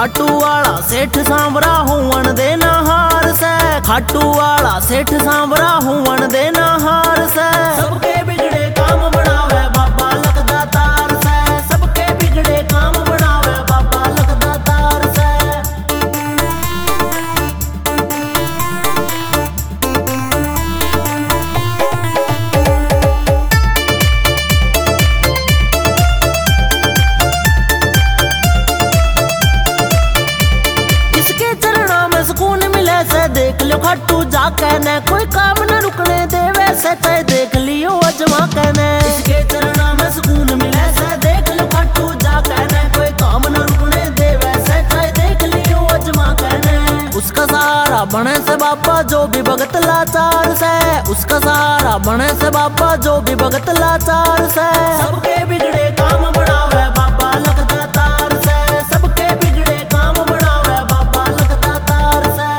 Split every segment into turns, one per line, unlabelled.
खाटू वाला सेठ सांवरा हुवन देना हार से, खाटू वाला सेठ सांवरा हुवन देना हार से। सबके बिगड़े काम बनावे बाबा लगदा तार से, सबके बिगड़े काम बनावे बाबा लगदा तार से। सुकून मिले से देख लो खाटू जाके ने, कोई काम न रुकने देवे से चाहे देख लियो अजमा कहने। इसके चरणों में सुकून मिले से देख लो खाटू जाके ने, कोई काम न रुकने देवे से चाहे देख लियो अजमा कहने। उसका सहारा बने से बाबा जो भी भगत लाचार से, उसका सहारा बने से बाबा जो भी भगत लाचार से। सबके बिगड़े काम बढ़ावे बाबा लगदा तार से, सबके बिगड़े काम बढ़ावे बाबा लगदा तार से।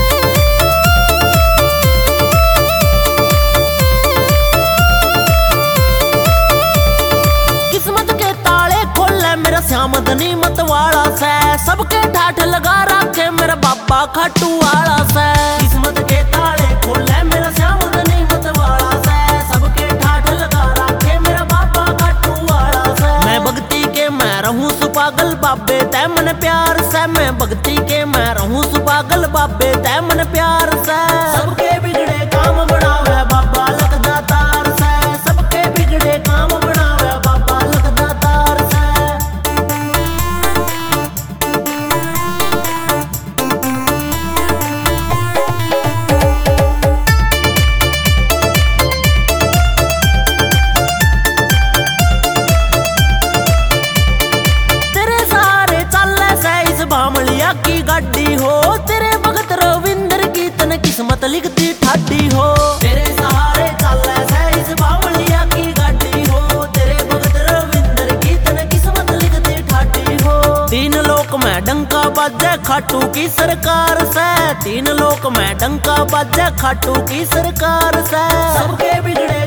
किस्मत के ताले खोले मेरा श्याम धनी मत वाला से, सबके ठाठ लगा रखे मेरा बाबा खाटू वाला से। किस्मत के ताले खोले मेरा श्याम धनी मत वाला से, सबके ठाठ लगा रखे मेरा बाबा खाटू वाला से। मैं भक्ति के मैं रहूं सुपागल बाबे तै मन प्यार से, मैं भक्ति के मैं रहूं सुपागल बाबे तै मन प्यार से। सबके बिगड़े काम बनावे बाबा लगदा तार से, सबके बिगड़े काम बनावे बाबा लगदा तार से। तेरे सारे चाले से इस बामलिया की गाड़ी हो, तेरे भगत रविंदर की तन किस्मत लिखती ठाडी हो। तेरे सहारे चाले से इस बामलिया की गाड़ी हो, तेरे भगत रविंदर की तन किस्मत लिखती ठाडी हो। तीन लोक में डंका बाजे खाटू की सरकार से, तीन लोक में डंका बाजे खाटू की सरकार से। सबके बिगड़े